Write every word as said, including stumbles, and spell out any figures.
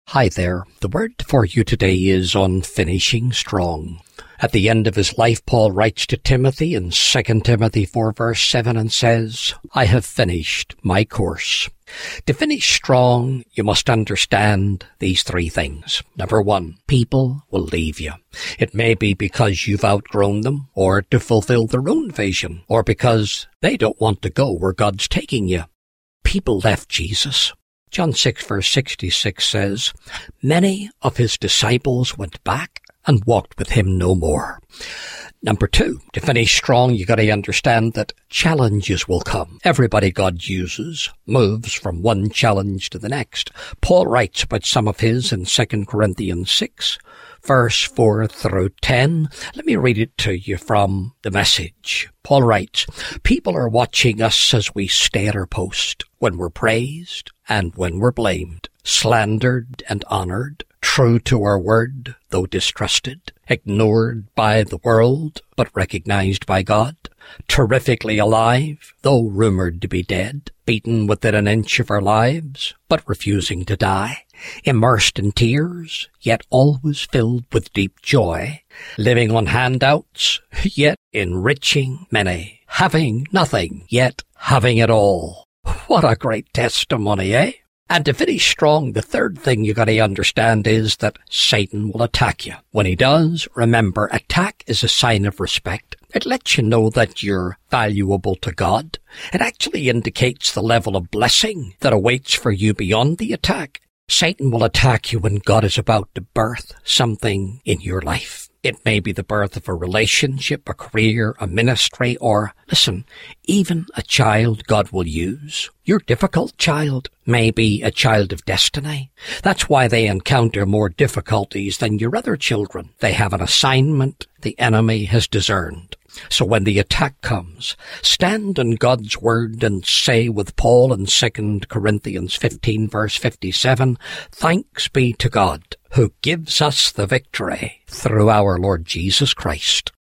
Hi there. The word for you today is on finishing strong. At the end of his life, Paul writes to Timothy in Second Timothy four verse seven and says, I have finished my course. To finish strong, you must understand these three things. Number one, people will leave you. It may be because you've outgrown them, or to fulfill their own vision, or because they don't want to go where God's taking you. People left Jesus. John six verse sixty-six says, many of his disciples went back and walked with him no more. Number two, to finish strong, you got to understand that challenges will come. Everybody God uses moves from one challenge to the next. Paul writes about some of his in Second Corinthians six, verse four through ten. Let me read it to you from the Message. Paul writes, people are watching us as we stay at our post, when we're praised and when we're blamed, slandered and honored, true to our word, though distrusted, ignored by the world, but recognized by God, terrifically alive, though rumored to be dead, beaten within an inch of our lives, but refusing to die, immersed in tears, yet always filled with deep joy, living on handouts, yet enriching many, having nothing, yet having it all. What a great testimony, eh? And to finish strong, the third thing you got to understand is that Satan will attack you. When he does, remember, attack is a sign of respect. It lets you know that you're valuable to God. It actually indicates the level of blessing that awaits for you beyond the attack. Satan will attack you when God is about to birth something in your life. It may be the birth of a relationship, a career, a ministry, or, listen, even a child God will use. Your difficult child may be a child of destiny. That's why they encounter more difficulties than your other children. They have an assignment the enemy has discerned. So when the attack comes, stand on God's word and say with Paul in Second Corinthians fifteen verse fifty-seven, thanks be to God who gives us the victory through our Lord Jesus Christ.